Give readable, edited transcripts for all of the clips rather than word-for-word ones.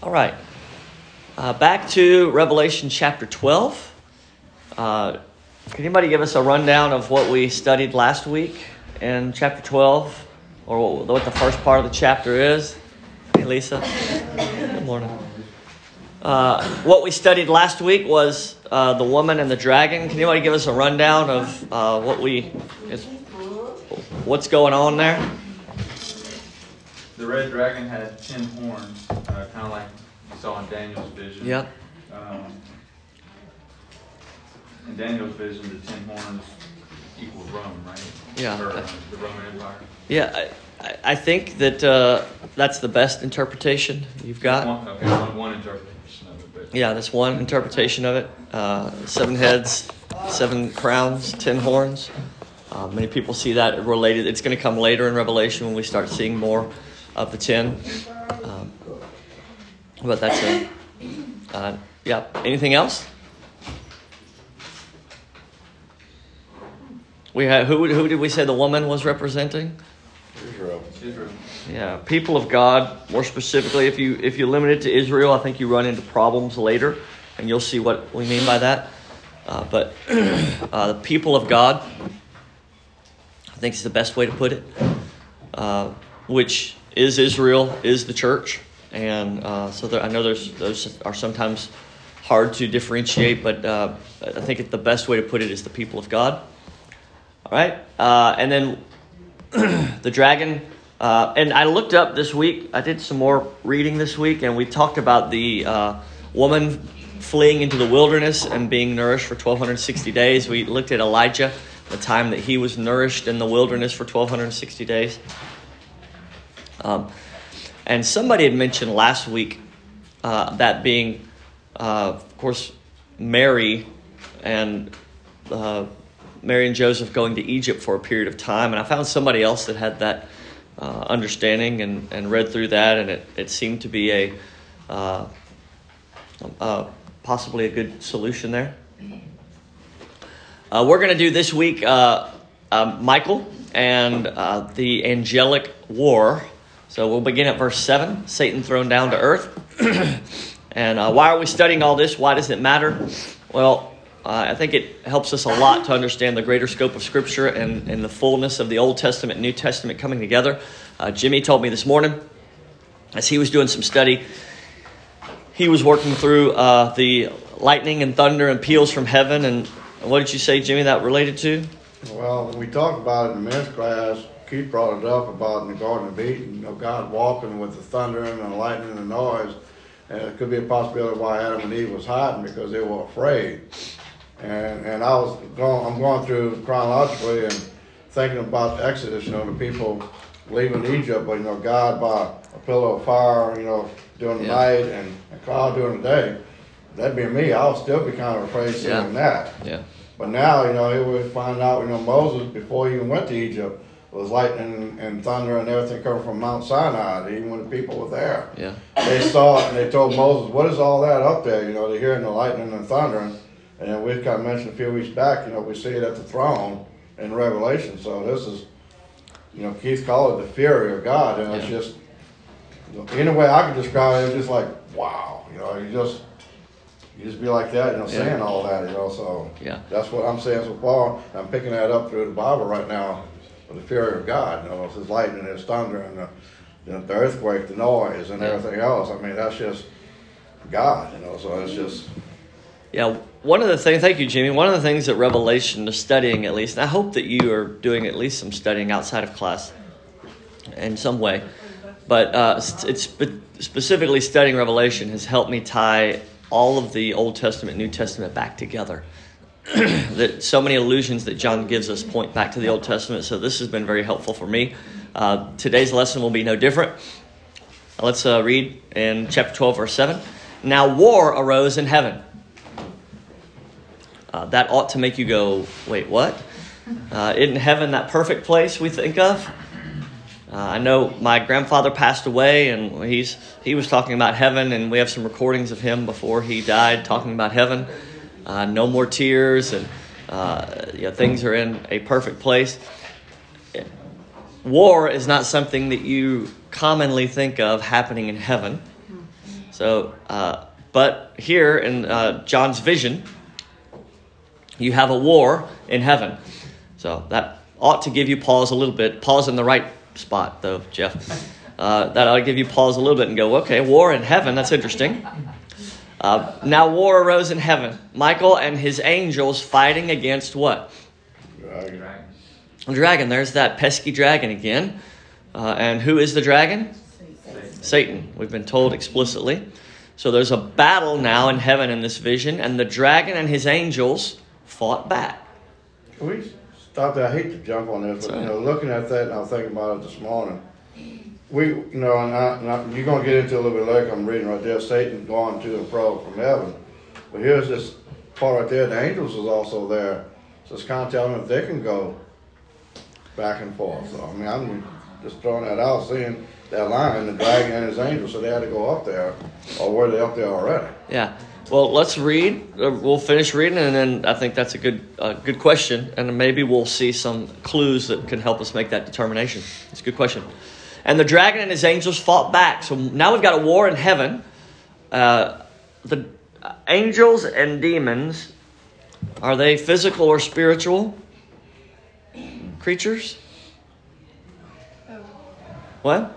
All right. Back to Revelation chapter 12. Can anybody give us a rundown of what we studied last week in chapter 12? Or what the first part of the chapter is? Hey, Lisa. Good morning. What we studied last week was the woman and the dragon. Can anybody give us a rundown of what's going on there? The red dragon had 10 horns, kind of like you saw in Daniel's vision. Yep. In Daniel's vision, the 10 horns equals Rome, right? Yeah. Or the Roman Empire. Yeah, I think that that's the best interpretation you've got. One interpretation of it. But Yeah, that's one interpretation of it. 7 heads, 7 crowns, 10 horns. Many people see that related. It's going to come later in Revelation when we start seeing more of the 10. But that's it. Yeah. Anything else? We had who did we say the woman was representing? Israel. Yeah, people of God. More specifically, if you limit it to Israel, I think you run into problems later, and you'll see what we mean by that. But the people of God, I think is the best way to put it. Which is Israel, is the church, and so I know those are sometimes hard to differentiate, but I think the best way to put it is the people of God. All right, and then the dragon. And I looked up this week. I did some more reading this week, and we talked about the woman fleeing into the wilderness and being nourished for 1,260 days. We looked at Elijah, the time that he was nourished in the wilderness for 1,260 days. And somebody had mentioned last week that being, of course, Mary and Joseph going to Egypt for a period of time. And I found somebody else that had that understanding and read through that, and it seemed to be possibly a good solution there. We're going to do this week Michael and the angelic war. So we'll begin at verse 7, Satan thrown down to earth. And why are we studying all this? Why does it matter? Well, I think it helps us a lot to understand the greater scope of Scripture and the fullness of the Old Testament and New Testament coming together. Jimmy told me this morning, as he was doing some study, he was working through the lightning and thunder and peals from heaven. And what did you say, Jimmy, that related to? Well, we talked about it in the men's class. Keith brought it up about in the Garden of Eden, God walking with the thundering and the lightning and the noise. And it could be a possibility why Adam and Eve was hiding, because they were afraid. And I'm going through chronologically and thinking about Exodus, the people leaving Egypt, but, God by a pillar of fire, during the night and a cloud during the day. That'd be me. I'll still be kind of afraid seeing that. Yeah. But now, here we find out, Moses, before he even went to Egypt, was lightning and thunder and everything coming from Mount Sinai, even when the people were there. Yeah. They saw it and they told Moses, what is all that up there? They're hearing the lightning and thundering. And then we kind of mentioned a few weeks back, we see it at the throne in Revelation. So this is, Keith called it the fury of God. And it's just, any way I could describe it, it's just like, wow. You just be like that, saying all that, So that's what I'm saying so far. I'm picking that up through the Bible right now, with the fury of God. It's his lightning, his thunder, and the earthquake, the noise, and everything else. I mean, that's just God, So it's just. Yeah, one of the things, thank you, Jimmy. One of the things that Revelation is studying, at least, and I hope that you are doing at least some studying outside of class in some way, but it's specifically studying Revelation has helped me tie all of the Old Testament, New Testament back together. That so many allusions that John gives us point back to the Old Testament, so this has been very helpful for me. Today's lesson will be no different. Let's read in chapter 12, verse 7. Now war arose in heaven. That ought to make you go, wait, what? Isn't heaven that perfect place we think of? I know my grandfather passed away, and he was talking about heaven, and we have some recordings of him before he died talking about heaven. No more tears, and things are in a perfect place. War is not something that you commonly think of happening in heaven. So, but here in John's vision, you have a war in heaven. So that ought to give you pause a little bit. Pause in the right spot, though, Jeff. That ought to give you pause a little bit and go, okay, war in heaven, that's interesting. Now war arose in heaven. Michael and his angels fighting against what? Dragon. Dragon. There's that pesky dragon again. And who is the dragon? Satan. We've been told explicitly. So there's a battle now in heaven in this vision, and the dragon and his angels fought back. Can we stop there? I hate to jump on this, but looking at that, and I was thinking about it this morning. You're going to get into a little bit later. I'm reading right there. Satan going to and fro from heaven, but here's this part right there. The angels is also there, so it's kind of telling them they can go back and forth. So I mean, I'm just throwing that out, seeing that line, the dragon and his angels, so they had to go up there, or were they up there already? Yeah. Well, let's read. We'll finish reading, and then I think that's a good question, and maybe we'll see some clues that can help us make that determination. It's a good question. And the dragon and his angels fought back. So now we've got a war in heaven. The angels and demons, are they physical or spiritual creatures? What?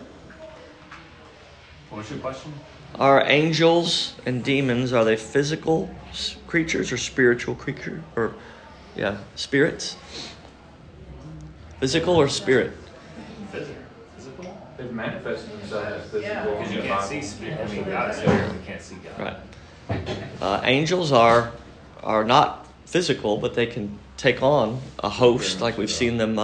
What's your question? Are angels and demons, are they physical creatures or spiritual creatures? Or, spirits? Physical or spirit? Physical. They've manifested themselves as physical. Because you can't see spirit. I mean, God is spirit. You can't see God. Right. Angels are not physical, but they can take on a host, like we've seen them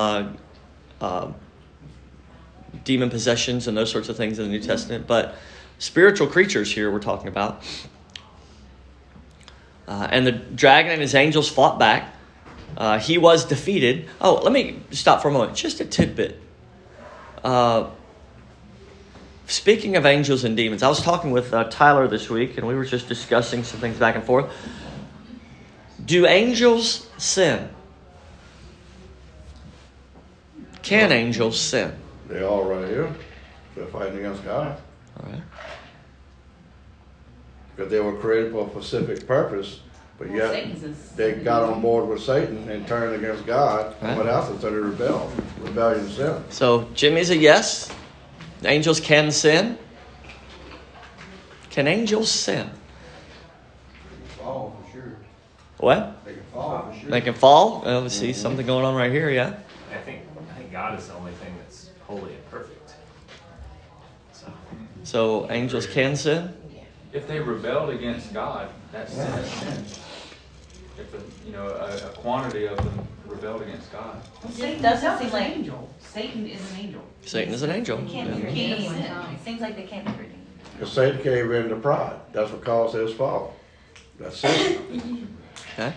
demon possessions and those sorts of things in the New Testament. But spiritual creatures here we're talking about. And the dragon and his angels fought back. He was defeated. Oh, let me stop for a moment. Just a tidbit. Speaking of angels and demons, I was talking with Tyler this week, and we were just discussing some things back and forth. Do angels sin? Can angels sin? They all right here. They're fighting against God. All right. Because they were created for a specific purpose, but yet they got on board with Satan and turned against God. Right. What else? So they rebelled. Rebellion and sin. So Jimmy's a yes. Angels can sin. Can angels sin? Fall for sure. What? They can fall for sure. They can fall. We see something going on right here, yeah. I think God is the only thing that's holy and perfect. So angels can sin? If they rebelled against God, that's sin. If a quantity of them rebelled against God. Satan doesn't seem like an angel. Satan is an angel. Satan is an angel. They can't be redeemed. It seems like they can't be redeemed. Because Satan gave in to pride. That's what caused his fall. That's it. Okay.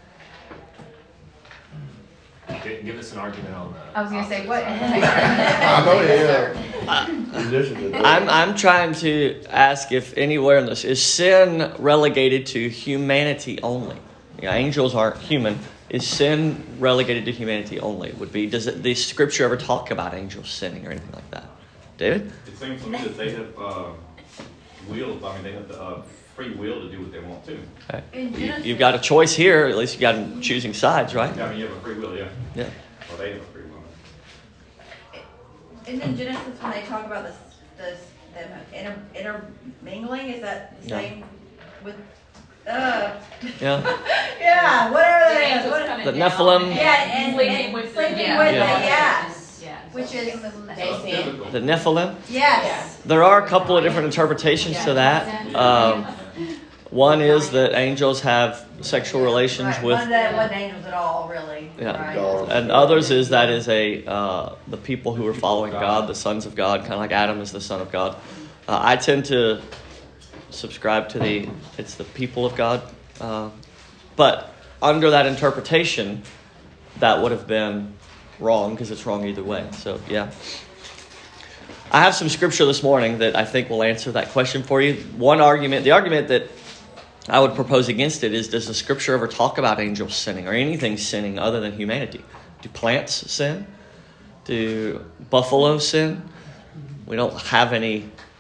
Give us an argument on that. I was gonna say what? I know musicians. I'm trying to ask if anywhere in this is sin relegated to humanity only. Angels aren't human. Is sin relegated to humanity only? Does the scripture ever talk about angels sinning or anything like that? David? It seems to me that they have wills. I mean, they have the free will to do what they want to. Okay. You've got a choice here. At least you got them choosing sides, right? I mean, you have a free will, yeah. Yeah. Well, they have a free will. And in Genesis, when they talk about them intermingling, is that the same with? Yeah. Yeah, whatever that is. What, The Nephilim. yeah, and Sleeping with the- sleeping yeah. with Yeah. the yes, Yeah. which is Typical. The Nephilim. yes. There are a couple of different interpretations to that. One is that angels have sexual relations Right, with, one that wasn't angels at all, really. Yeah. Right. and others is that is the people who are following God, the sons of God, kind of like Adam is the son of God. I tend to subscribe to it's the people of God, but under that interpretation, that would have been wrong because it's wrong either way. So yeah. I have some scripture this morning that I think will answer that question for you. The argument that I would propose against it is, does the scripture ever talk about angels sinning or anything sinning other than humanity? Do plants sin? Do buffalo sin? We don't have any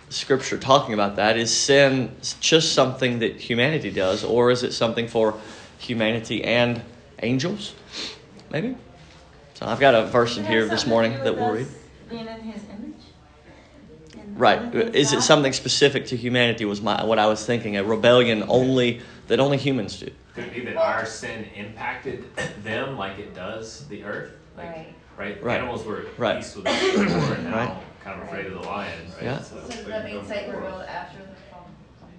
Scripture talking about that? Is sin just something that humanity does, or is it something for humanity and angels? Maybe. So I've got a verse in here this morning that we'll read. Being in his image? Right. Is it something specific to humanity was what I was thinking. A rebellion that only humans do. Could it be that our sin impacted them like it does the earth? Like, right? Right. Animals were Right. at peace with us before, and now Right. kind of afraid of the lion, right? Yeah. So does that mean Satan rebelled after the fall?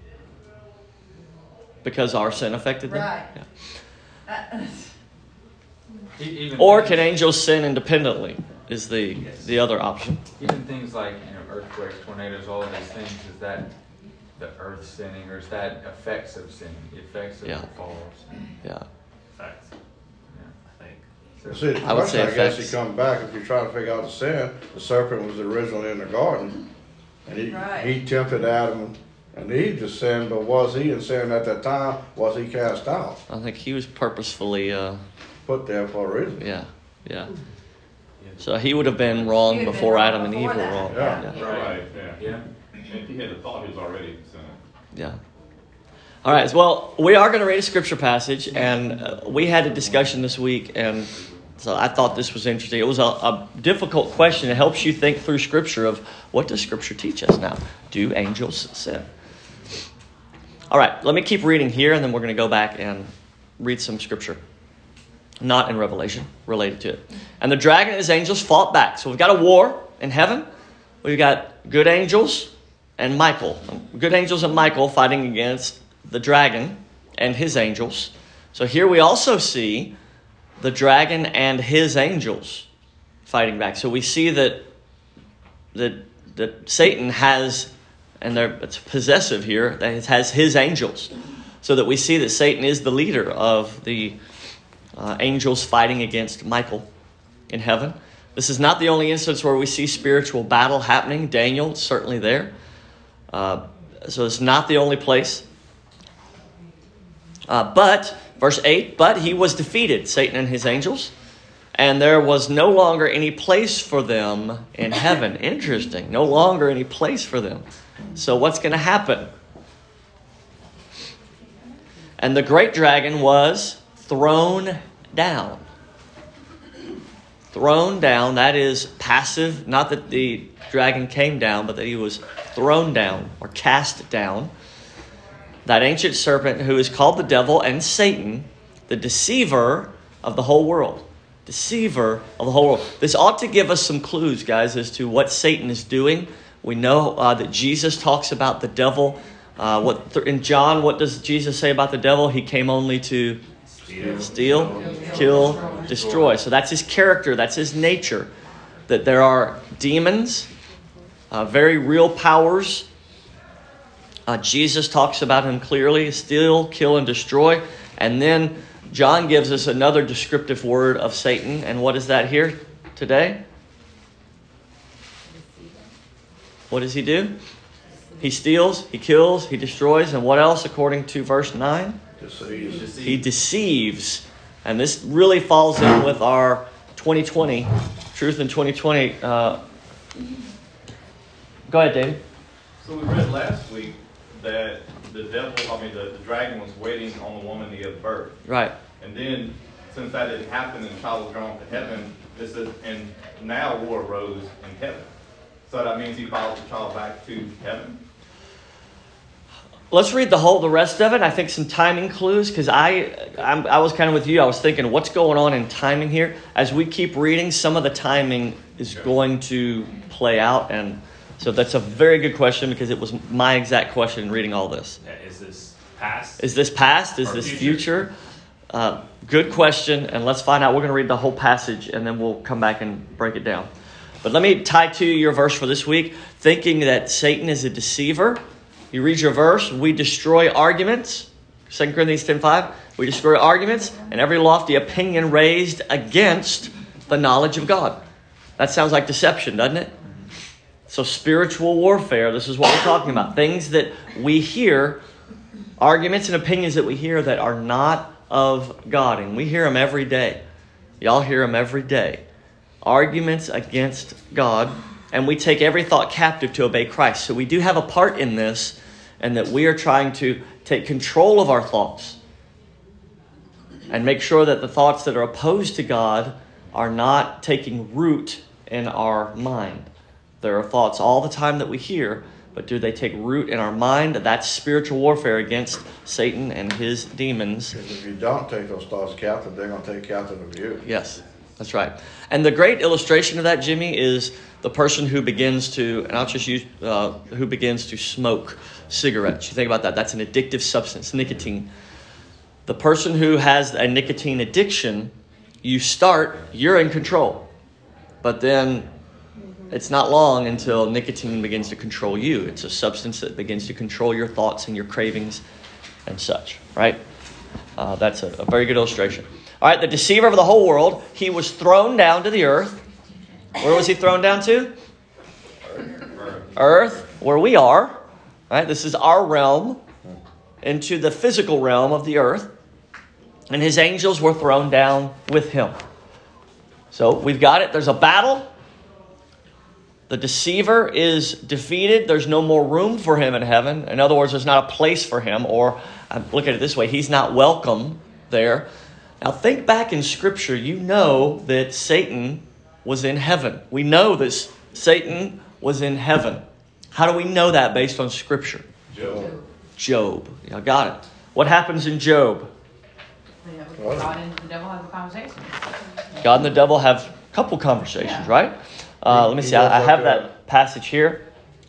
Because our sin affected them? Right. Yeah. Even Or things- can angels sin independently is the other option. Even things like, earthquakes, tornadoes, all of these things, is that the earth sinning, or is that effects of sinning, the effects of Yeah. the fall of sin? Yeah. Facts, I think. So, See, the I would question, say I guess, effects. you come back, if you try to figure out the sin, the serpent was originally in the garden, and Right. he tempted Adam and Eve to sin, but was he in sin at that time? Was he cast out? I think he was purposefully, Put there for a reason. yeah. So he would have been wrong He would have before been wrong Adam and Eve before were that. wrong. Yeah. Right, yeah. Yeah. And if he had a thought, he was already sinning. Yeah. All right. Well, we are going to read a scripture passage, and we had a discussion this week, and so I thought this was interesting. It was a difficult question. It helps you think through Scripture of what does Scripture teach us now? Do angels sin? All right. Let me keep reading here, and then we're going to go back and read some Scripture. Not in Revelation, related to it. And the dragon and his angels fought back. So we've got a war in heaven. We've got good angels and Michael. Good angels and Michael fighting against the dragon and his angels. So here we also see the dragon and his angels fighting back. So we see that Satan has, and it's possessive here, that it has his angels. So that we see that Satan is the leader of the angels fighting against Michael in heaven. This is not the only instance where we see spiritual battle happening. Daniel is certainly there. So it's not the only place. But, verse 8, but he was defeated, Satan and his angels, and there was no longer any place for them in heaven. Interesting. No longer any place for them. So what's going to happen? And the great dragon was thrown down. Thrown down, that is passive. Not that the dragon came down, but that he was thrown down or cast down. That ancient serpent who is called the devil and Satan, the deceiver of the whole world. Deceiver of the whole world. This ought to give us some clues, guys, as to what Satan is doing. We know that Jesus talks about the devil. In John, what does Jesus say about the devil? He came only to steal, kill, destroy. So that's his character. That's his nature. That there are demons, very real powers. Jesus talks about him clearly. Steal, kill, and destroy. And then John gives us another descriptive word of Satan. And what is that here today? What does he do? He steals, he kills, he destroys. And what else according to verse 9? Deceives. He deceives. And this really falls in with our 2020, Truth in 2020. Go ahead, David. So we read last week that the dragon was waiting on the woman to give birth. Right. And then, since that didn't happen and the child was drawn to heaven, and now war arose in heaven. So that means he followed the child back to heaven. Let's read the rest of it. I think some timing clues, because I was kind of with you. I was thinking, what's going on in timing here? As we keep reading, some of the timing is going to play out, and so that's a very good question because it was my exact question in reading all this. Yeah, is this past? Is this past? Is Or this future? future? Good question, and let's find out. We're going to read the whole passage, and then we'll come back and break it down. But let me tie to your verse for this week, thinking that Satan is a deceiver. You read your verse, we destroy arguments. 2 Corinthians 10:5. We destroy arguments and every lofty opinion raised against the knowledge of God. That sounds like deception, doesn't it? So spiritual warfare, this is what we're talking about. Things that we hear, arguments and opinions that we hear that are not of God. And we hear them every day. Y'all hear them every day. Arguments against God. and we take every thought captive to obey Christ. So we do have a part in this, and that we are trying to take control of our thoughts and make sure that the thoughts that are opposed to God are not taking root in our mind. There are thoughts all the time that we hear, but do they take root in our mind? That's spiritual warfare against Satan and his demons. Because if you don't take those thoughts captive, they're going to take captive of you. Yes, that's right. And the great illustration of that, Jimmy, is the person who begins to, and I'll just use, who begins to smoke cigarettes. You think about that. That's an addictive substance, nicotine. The person who has a nicotine addiction, you're in control. But then it's not long until nicotine begins to control you. It's a substance that begins to control your thoughts and your cravings and such, right? That's a very good illustration. All right, the deceiver of the whole world, he was thrown down to the earth. Where was he thrown down to? Earth, where we are. Right? This is our realm, into the physical realm of the earth. And his angels were thrown down with him. So we've got it. There's a battle. The deceiver is defeated. There's no more room for him in heaven. In other words, there's not a place for him. Or look at it this way. He's not welcome there. Now think back in Scripture. You know that Satan was in heaven. We know this. Satan was in heaven. How do we know that based on Scripture? Job. Yeah, got it. What happens in Job? God and the devil have a conversation. God and the devil have a couple conversations, right? Let me see. I have that passage here.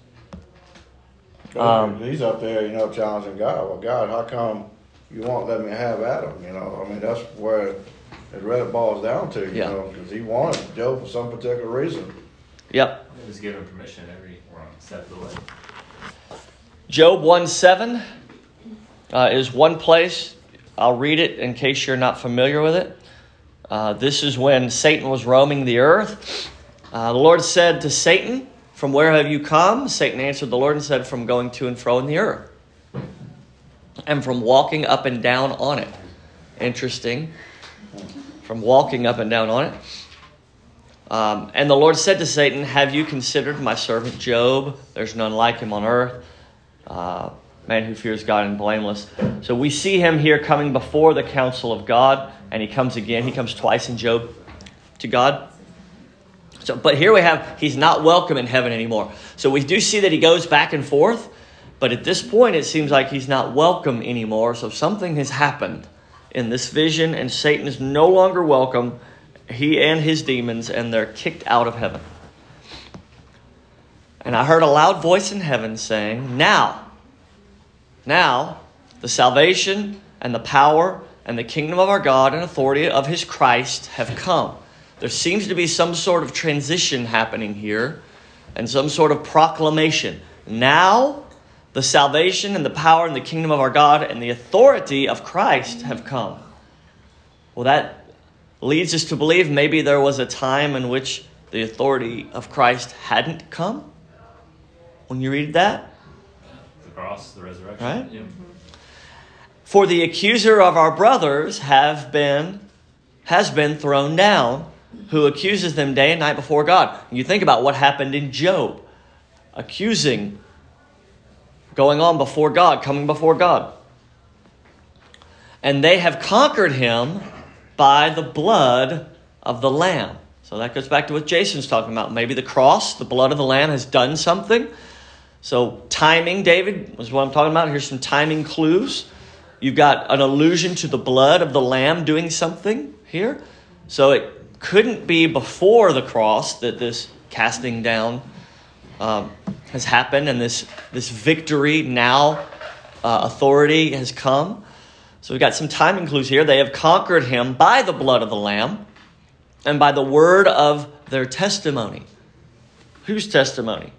He's up there, challenging God. Well, God, how come you won't let me have Adam? I mean, that's where it really boils down to, because he wanted Job for some particular reason. Yep. He was given permission every step of the way. Job 1:7 is one place. I'll read it in case you're not familiar with it. This is when Satan was roaming the earth. The Lord said to Satan, "From where have you come?" Satan answered the Lord and said, "From going to and fro in the earth, and from walking up and down on it." Interesting. From walking up and down on it. And the Lord said to Satan, "Have you considered my servant Job? There's none like him on earth. Man who fears God and blameless." So we see him here coming before the counsel of God, and he comes again. He comes twice in Job to God. So, but here we have, he's not welcome in heaven anymore. So we do see that he goes back and forth, but at this point it seems like he's not welcome anymore. So something has happened in this vision, and Satan is no longer welcome, he and his demons, and they're kicked out of heaven. And I heard a loud voice in heaven saying, Now, the salvation and the power and the kingdom of our God and authority of his Christ have come." There seems to be some sort of transition happening here and some sort of proclamation. Now, the salvation and the power and the kingdom of our God and the authority of Christ have come. Well, that leads us to believe maybe there was a time in which the authority of Christ hadn't come. When you read that, The cross, the resurrection. right? Yeah. For the accuser of our brothers has been thrown down, who accuses them day and night before God. And you think about what happened in Job. Accusing, going on before God, coming before God. And they have conquered him by the blood of the Lamb. So that goes back to what Jason's talking about. Maybe the cross, the blood of the Lamb has done something. So timing, David, is what I'm talking about. Here's some timing clues. You've got an allusion to the blood of the Lamb doing something here. So it couldn't be before the cross that this casting down has happened, and this victory now, authority has come. So we've got some timing clues here. They have conquered him by the blood of the Lamb and by the word of their testimony. Whose testimony?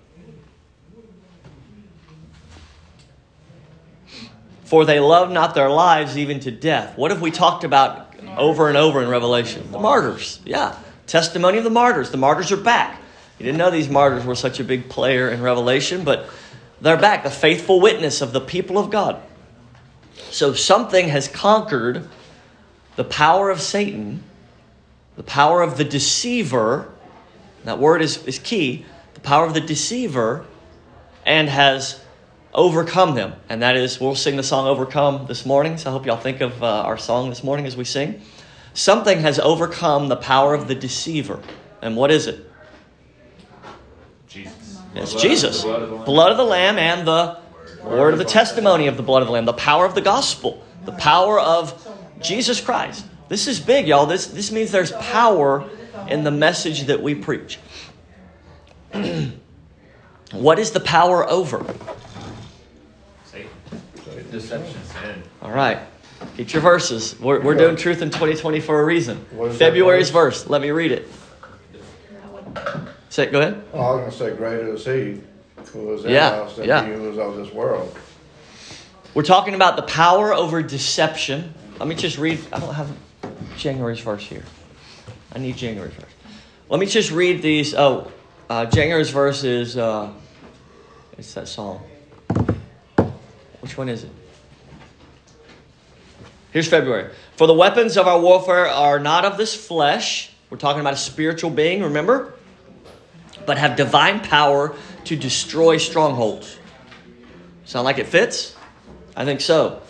For they love not their lives even to death. What have we talked about over and over in Revelation? The martyrs. Yeah. Testimony of the martyrs. The martyrs are back. You didn't know these martyrs were such a big player in Revelation, but they're back. The faithful witness of the people of God. So something has conquered the power of Satan, the power of the deceiver. That word is key. the power of the deceiver, and has overcome them. And that is, we'll sing the song Overcome this morning, so I hope y'all think of our song this morning as we sing. Something has overcome the power of the deceiver. And what is it? Jesus. It's Jesus. Blood of the Lamb and the word of the testimony of the blood of the Lamb. The power of the gospel. The power of Jesus Christ. This is big, y'all. This means there's power in the message that we preach. What is the power over? Satan. Deception. Sin. All right. Get your verses. We're doing Truth in 2020 for a reason. What is that February's verse. Let me read it. Go ahead. Oh, I was going to say, greater is he who is in Yeah, us than yeah. he who is of this world. We're talking about the power over deception. Let me just read. I don't have January's verse here. I need January's verse. Let me just read these. January's verse is, it's that song. Which one is it? Here's February. For the weapons of our warfare are not of this flesh. We're talking about a spiritual being, remember? But have divine power to destroy strongholds. Sound like it fits? I think so.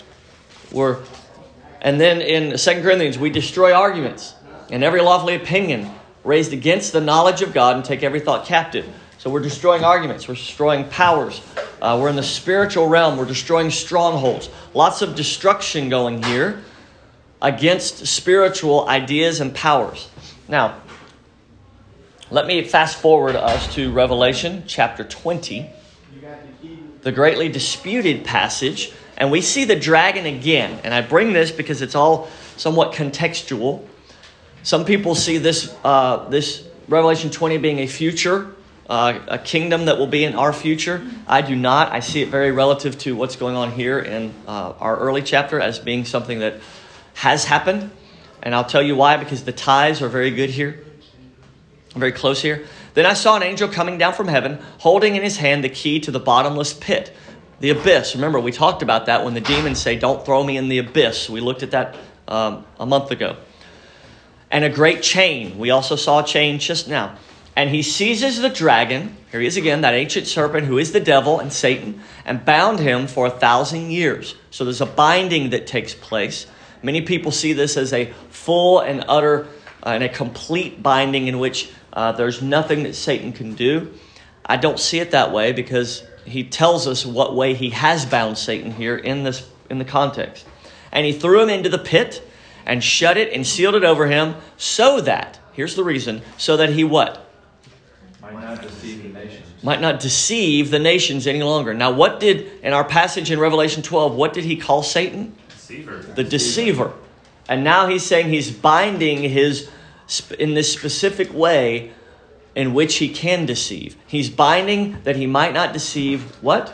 And then in 2 Corinthians, we destroy arguments and every lofty opinion raised against the knowledge of God and take every thought captive. So we're destroying arguments. We're destroying powers. We're in the spiritual realm. We're destroying strongholds. Lots of destruction going here against spiritual ideas and powers. Now, let me fast forward us to Revelation chapter 20, the greatly disputed passage. And we see the dragon again. And I bring this because it's all somewhat contextual. Some people see this Revelation 20 being a future, a kingdom that will be in our future. I do not. I see it very relative to what's going on here in our early chapter as being something that has happened. And I'll tell you why, because the ties are very good here, very close here. Then I saw an angel coming down from heaven, holding in his hand the key to the bottomless pit, the abyss. Remember, we talked about that when the demons say, don't throw me in the abyss. We looked at that a month ago. And a great chain. We also saw a chain just now. And he seizes the dragon, here he is again, that ancient serpent who is the devil and Satan, and bound him for 1,000 years. So there's a binding that takes place. Many people see this as a full and utter and a complete binding in which there's nothing that Satan can do. I don't see it that way because he tells us what way he has bound Satan here in the context. And he threw him into the pit and shut it and sealed it over him so that, here's the reason, so that he what? Might not deceive the nations. Might not deceive the nations any longer. Now what did, in our passage in Revelation 12, what did he call Satan? Deceiver. The deceiver. And now he's saying he's binding in this specific way in which he can deceive. He's binding that he might not deceive what?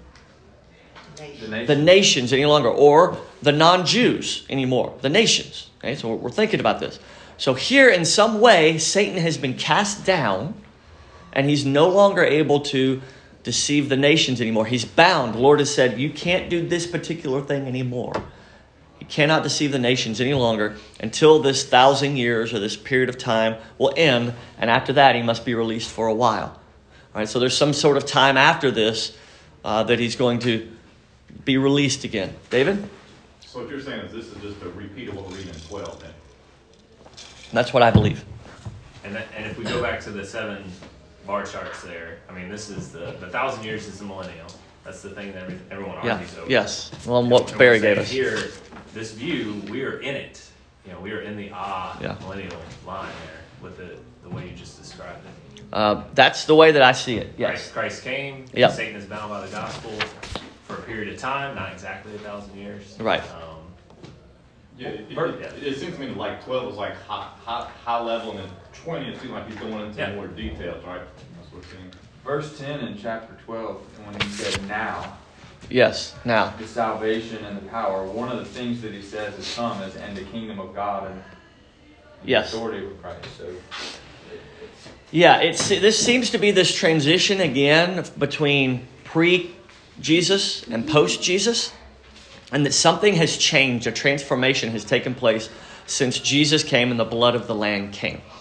The nations any longer, or the non-Jews anymore. The nations. Okay, so we're thinking about this. So here in some way, Satan has been cast down and he's no longer able to deceive the nations anymore. He's bound. The Lord has said, you can't do this particular thing anymore. You cannot deceive the nations any longer until this 1,000 years or this period of time will end. And after that, he must be released for a while. All right, so there's some sort of time after this that he's going to be released again. David? So what you're saying is this is just a repeat of what we're reading in 12 then? That's what I believe. And if we go back to the 7 bar charts there, I mean, this is the 1,000 years is the millennial. That's the thing that everyone argues over. Yes. Well, what Barry gave us. Here, this view, we are in it. You know, we are in the millennial line there with the way you just described it. That's the way that I see it. Yes. Christ came. Yep. Satan is bound by the gospel for a period of time, not exactly 1,000 years. Right. It seems to me like 12 is like high level, and then 20 it seems like he's going into more details, right? That's what we're seeing. Verse 10 in chapter 12, when he said now, Yes, now. the salvation and the power, one of the things that he says is come is and the kingdom of God and the Yes. authority of Christ. So Yeah, this seems to be this transition again between pre-Jesus and post-Jesus, and that something has changed, a transformation has taken place since Jesus came and the blood of the Lamb came.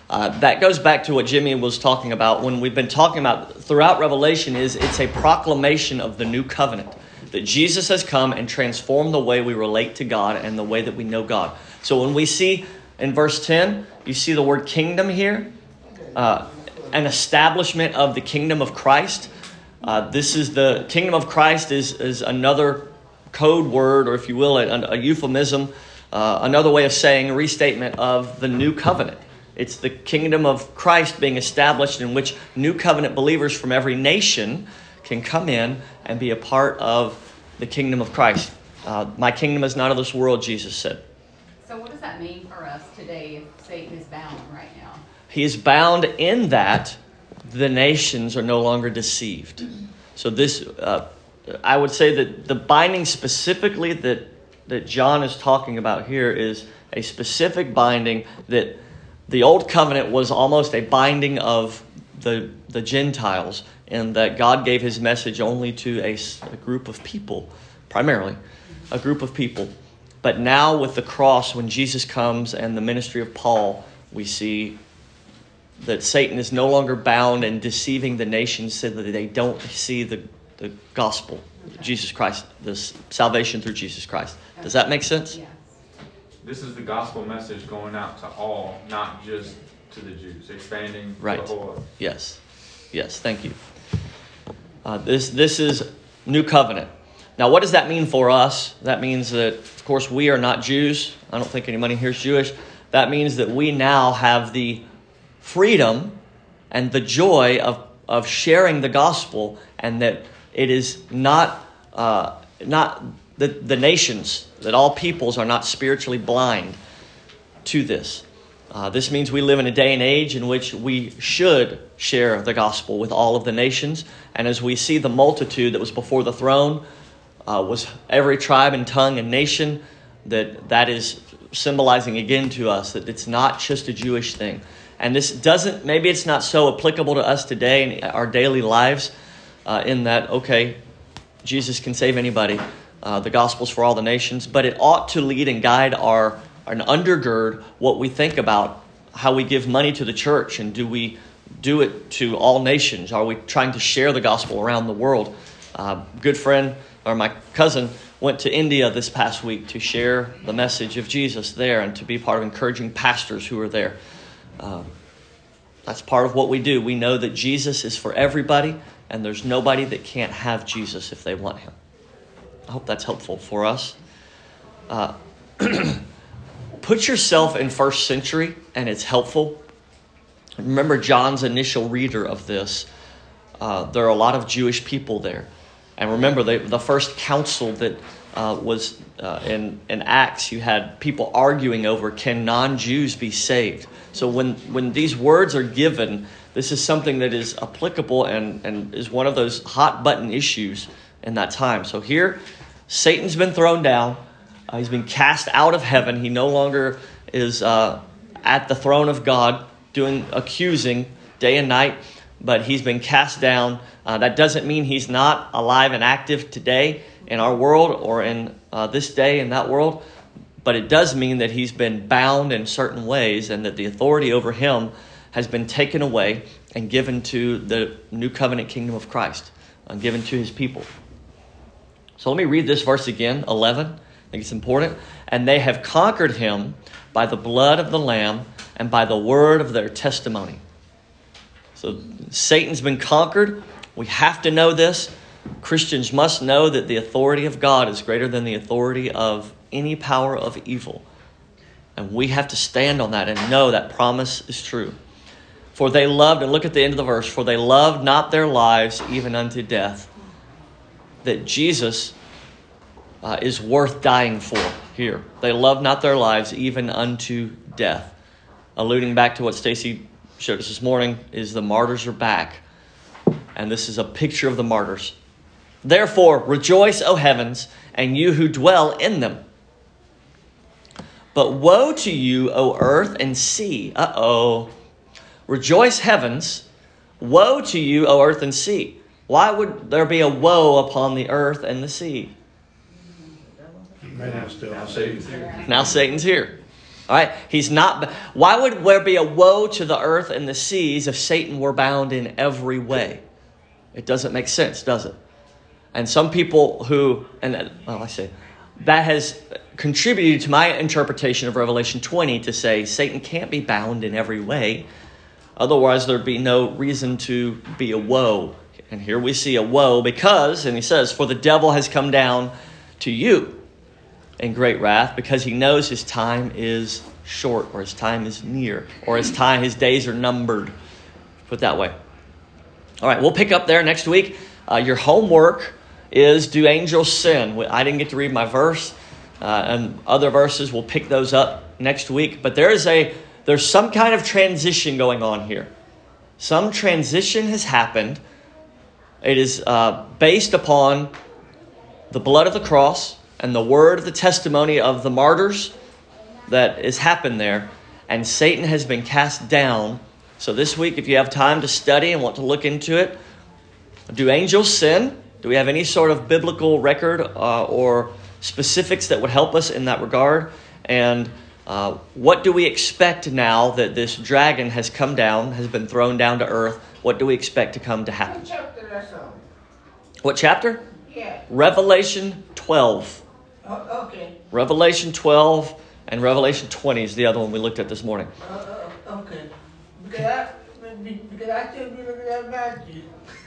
That goes back to what Jimmy was talking about when we've been talking about throughout Revelation is it's a proclamation of the new covenant. That Jesus has come and transformed the way we relate to God and the way that we know God. So when we see in verse 10, you see the word kingdom here, an establishment of the kingdom of Christ. This is the kingdom of Christ is another code word, or if you will, a euphemism, another way of saying a restatement of the new covenant. It's the kingdom of Christ being established in which new covenant believers from every nation can come in and be a part of the kingdom of Christ. My kingdom is not of this world, Jesus said. So what does that mean for us today if Satan is bound right now? He is bound in that the nations are no longer deceived. So this, I would say that the binding specifically that John is talking about here is a specific binding that the old covenant was almost a binding of the Gentiles, in that God gave his message only to a group of people, primarily a group of people. But now with the cross, when Jesus comes and the ministry of Paul, we see that Satan is no longer bound and deceiving the nations so that they don't see the gospel, Jesus Christ, this salvation through Jesus Christ. Does that make sense? Yes. This is the gospel message going out to all, not just to the Jews, expanding to the whole earth. Yes, thank you. This is new covenant. Now, what does that mean for us? That means that, of course, we are not Jews. I don't think anybody here is Jewish. That means that we now have the freedom and the joy of sharing the gospel, and that it is not the nations, that all peoples are not spiritually blind to this. This means we live in a day and age in which we should share the gospel with all of the nations. And as we see the multitude that was before the throne was every tribe and tongue and nation, that is symbolizing again to us that it's not just a Jewish thing. And this doesn't, maybe it's not so applicable to us today in our daily lives, in that, okay, Jesus can save anybody. The gospel's for all the nations, but it ought to lead and guide and undergird what we think about how we give money to the church, and do we do it to all nations? Are we trying to share the gospel around the world? Good friend, or my cousin, went to India this past week to share the message of Jesus there and to be part of encouraging pastors who are there. That's part of what we do. We know that Jesus is for everybody, and there's nobody that can't have Jesus if they want him. I hope that's helpful for us. Put yourself in first century, and it's helpful. Remember John's initial reader of this. There are a lot of Jewish people there. And remember, the first council that was in Acts, you had people arguing over, can non-Jews be saved? So when these words are given, this is something that is applicable and is one of those hot button issues in that time. So here, Satan's been thrown down. He's been cast out of heaven. He no longer is at the throne of God accusing day and night, but he's been cast down. That doesn't mean he's not alive and active today in our world or in this day in that world, but it does mean that he's been bound in certain ways and that the authority over him has been taken away and given to the new covenant kingdom of Christ, given to his people. So let me read this verse again, 11. I think it's important. And they have conquered him by the blood of the Lamb and by the word of their testimony. So Satan's been conquered. We have to know this. Christians must know that the authority of God is greater than the authority of any power of evil. And we have to stand on that and know that promise is true. For they loved, and look at the end of the verse, for they loved not their lives even unto death. That Jesus is worth dying for here. They love not their lives even unto death. Alluding back to what Stacy showed us this morning, is the martyrs are back. And this is a picture of the martyrs. Therefore, rejoice, O heavens, and you who dwell in them. But woe to you, O earth and sea. Rejoice, heavens. Woe to you, O earth and sea. Why would there be a woe upon the earth and the sea? Now Satan's here. Now Satan's here. All right, he's not. Why would there be a woe to the earth and the seas if Satan were bound in every way? It doesn't make sense, does it? And some people that has contributed to my interpretation of Revelation 20 to say Satan can't be bound in every way. Otherwise, there'd be no reason to be a woe. And here we see a woe because, and he says, for the devil has come down to you in great wrath because he knows his time is short, or his time is near, or his days are numbered. Put it that way. All right, we'll pick up there next week. Your homework is, do angels sin? I didn't get to read my verse, and other verses, we'll pick those up next week. But there's some kind of transition going on here. Some transition has happened. It is based upon the blood of the cross and the word of the testimony of the martyrs that has happened there. And Satan has been cast down. So this week, if you have time to study and want to look into it, do angels sin? Do we have any sort of biblical record or specifics that would help us in that regard? And what do we expect now that this dragon has come down, has been thrown down to earth? What do we expect to come to happen? What chapter that's on? What chapter? Yeah. Revelation 12. Okay. Revelation 12 and Revelation 20 is the other one we looked at this morning. Okay. Because I still be looking at Matthew.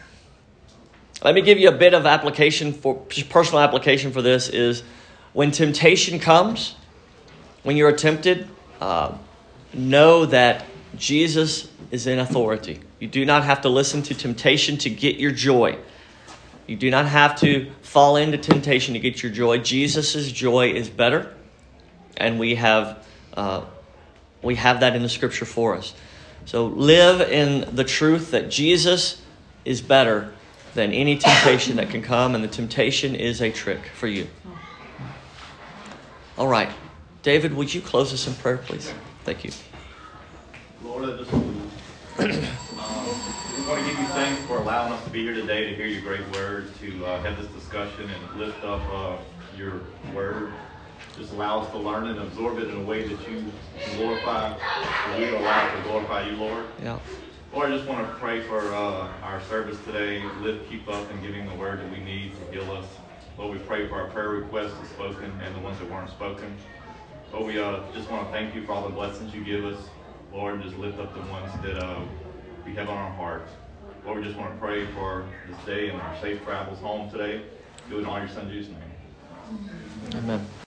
Let me give you a bit of application personal application for this is when temptation comes, when you're tempted, know that Jesus is in authority. You do not have to listen to temptation to get your joy. You do not have to fall into temptation to get your joy. Jesus' joy is better, and we have that in the Scripture for us. So live in the truth that Jesus is better than any temptation that can come, and the temptation is a trick for you. All right. David, would you close us in prayer, please? Thank you. Lord, I just we want to give you thanks for allowing us to be here today to hear your great word, to have this discussion and lift up your word. Just allow us to learn it and absorb it in a way that you glorify, that we allow it to glorify you, Lord. Yeah. Lord, I just want to pray for our service today. Keep up in giving the word that we need to heal us. Lord, we pray for our prayer requests, the spoken and the ones that weren't spoken. Lord, we just want to thank you for all the blessings you give us. Lord, and just lift up the ones that we have on our hearts. Lord, we just want to pray for this day and our safe travels home today. Do it in all your son Jesus' name. Amen.